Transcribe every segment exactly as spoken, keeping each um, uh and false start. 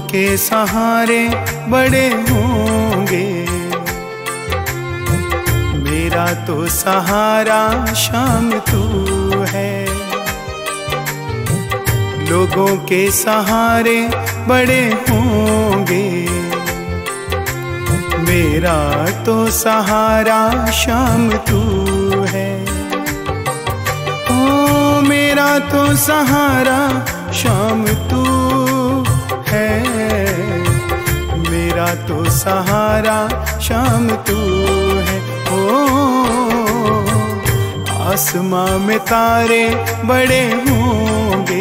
के सहारे बड़े होंगे, मेरा तो सहारा शाम तू है। लोगों के सहारे बड़े होंगे, मेरा तो सहारा शाम तू है। ओ मेरा तो सहारा शाम तू है, मेरा तो सहारा शाम तू है। ओ आसमां में तारे बड़े होंगे,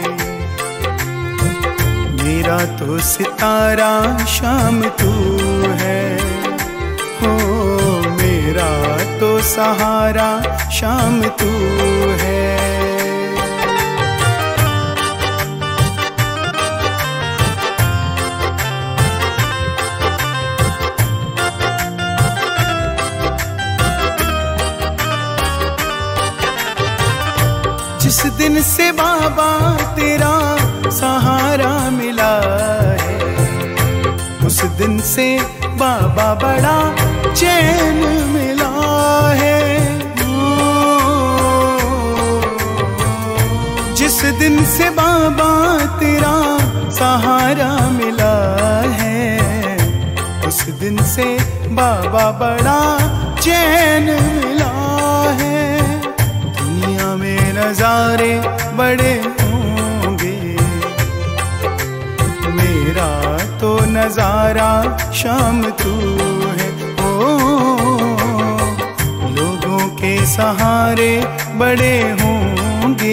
मेरा तो सितारा शाम तू है। हो मेरा तो सहारा शाम तू है। जिस दिन से बाबा तेरा सहारा मिला है, उस दिन से बाबा बड़ा चैन मिला है। जिस दिन से बाबा तेरा सहारा मिला है, उस दिन से बाबा बड़ा चैन मिला है। दुनिया में नजारे बड़े होंगे, मेरा तो नजारा शाम तू है। ओ लोगों के सहारे बड़े होंगे,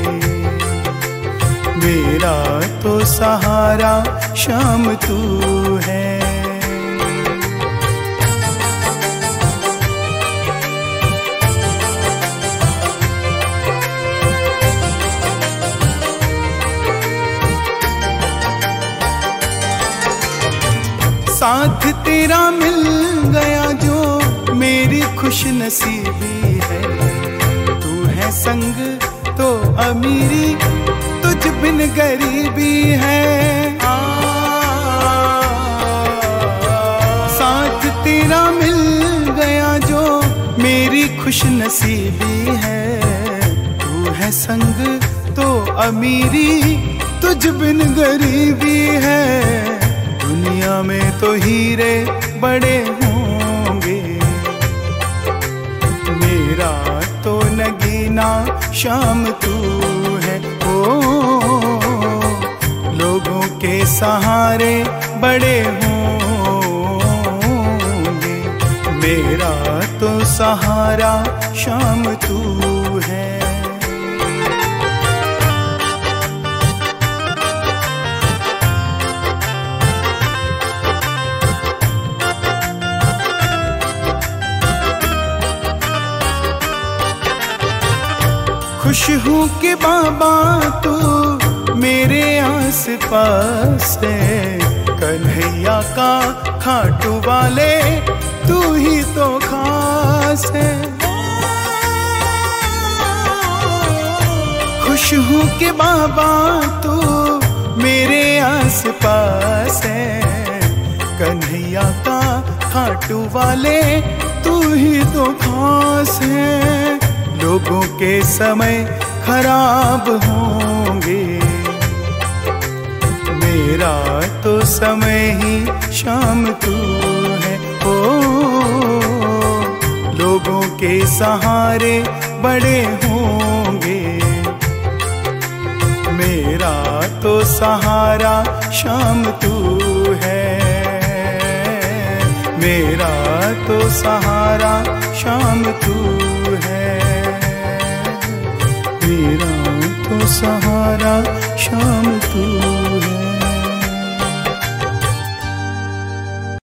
मेरा तो सहारा शाम तू है। साथ तेरा मिल गया जो मेरी खुश नसीबी है। तू है संग तो अमीरी, तुझ बिन गरीबी है। आ, साथ तेरा मिल गया जो मेरी खुश नसीबी है। तू है संग तो अमीरी, तुझ बिन गरीबी है। दुनिया में तो हीरे बड़े होंगे, मेरा तो नगीना शाम तू है। ओ लोगों के सहारे बड़े होंगे, मेरा तो सहारा शाम तू है। खुश हूँ कि बाबा तू मेरे आस पास है। कन्हैया का खाटू वाले तू ही तो खास है। खुश हूँ कि बाबा तू मेरे आस पास है। कन्हैया का खाटू वाले तू ही तो खास है। लोगों के समय खराब होंगे, मेरा तो समय ही शाम तू है। ओ लोगों के सहारे बड़े होंगे, मेरा तो सहारा शाम तू है। मेरा तो सहारा शाम तू है। मेरा तो सहारा शाम तू।